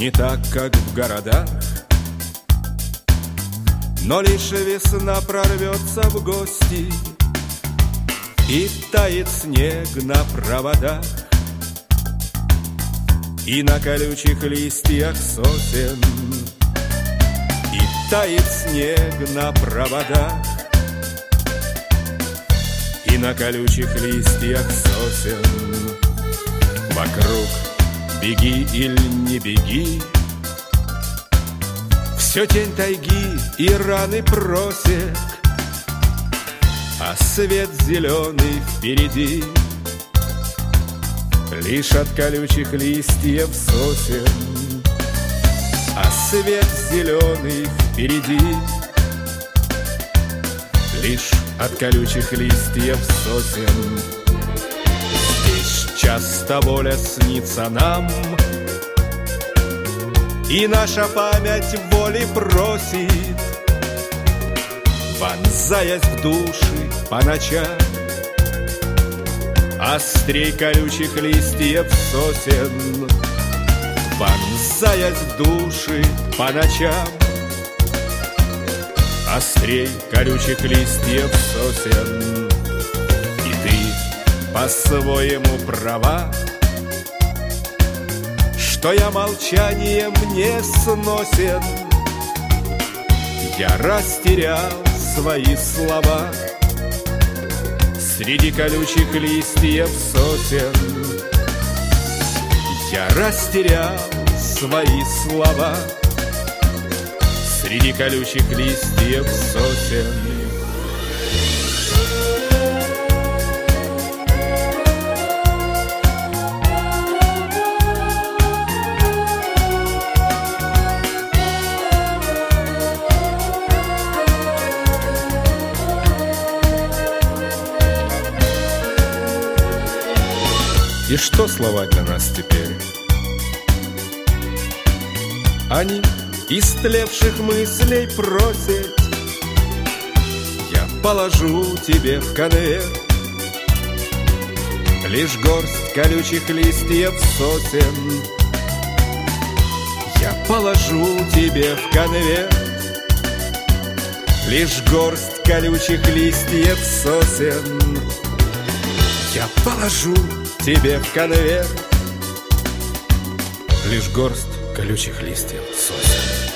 Не так, как в городах, но лишь весна прорвется в гости, и тает снег на проводах, и на колючих листьях сосен, и тает снег на проводах, и на колючих листьях сосен. Вокруг беги или не беги, все тень тайги и раны просек, а свет зеленый впереди. Лишь от колючих листьев сосен, а свет зеленый впереди. Лишь от колючих листьев сосен. Здесь часто воля снится нам, и наша память воли просит, вонзаясь в души по ночам. Острей колючих листьев сосен, вонзаясь в души по ночам. Острей колючих листьев сосен. И ты по-своему права, что я молчанием не сносен. Я растерял свои слова среди колючих листьев сосен. Я растерял свои слова среди колючих листьев сосен. И что слова для нас теперь? Они истлевших мыслей просят. Я положу тебе в конверт лишь горсть колючих листьев сосен. Я положу тебе в конверт лишь горсть колючих листьев сосен. Я положу тебе в конверт лишь горсть колючих листьев сосен.